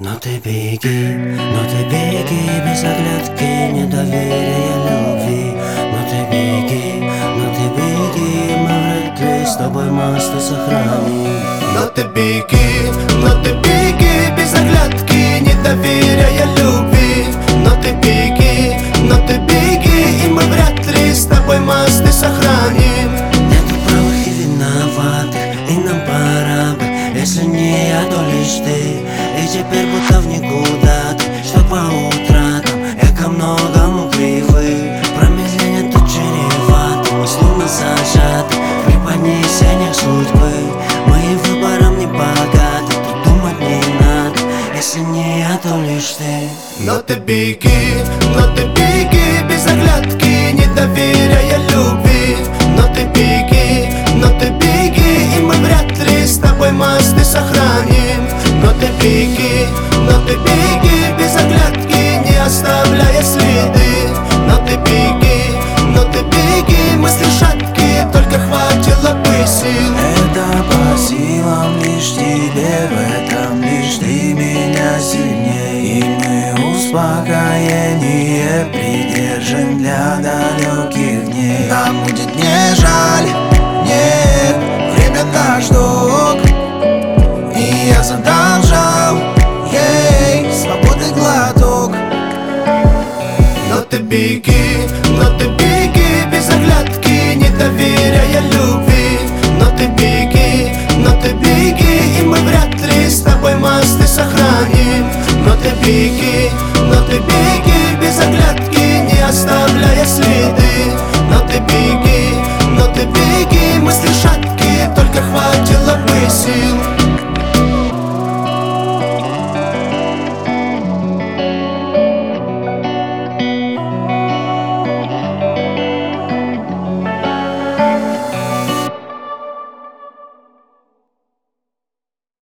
но ты беги без оглядки, недоверия, любви. Но ты беги, мы вряд ли с тобой мосты сохраним. Но ты беги без оглядки, недоверия, любви. Но ты беги, и мы вряд ли с тобой мосты сохраним. Нету правых и виноватых, и нам пора бы, если не я, то лишь ты. И теперь будто в никуда ты, что по утратам я ко многому привык. Промедление тут чревато, мы словно зажаты в преподнесениях судьбы. Моим выбором не богаты, тут думать не надо, если не я, то лишь ты. Но ты беги без оглядки, недоверия, любви. Но ты беги, и мы вряд ли с тобой мосты сохраним. Но ты беги без оглядки, не оставляя следы. Но ты беги, мысли шаткие, только хватило бы сил. Это по силам лишь тебе, в этом лишь ты меня сильнее. И мы успокоение придержим для далеких дней. Нам будет не жаль, нет, время наш долг. И я задолжал ей свободы глоток. Но ты беги без оглядки, недоверия, любви. Но ты беги, и мы вряд ли с тобой мосты сохраним. Но ты беги без оглядки, не оставляя следы. Но ты беги, мысли шаткие, только хватило бы сил.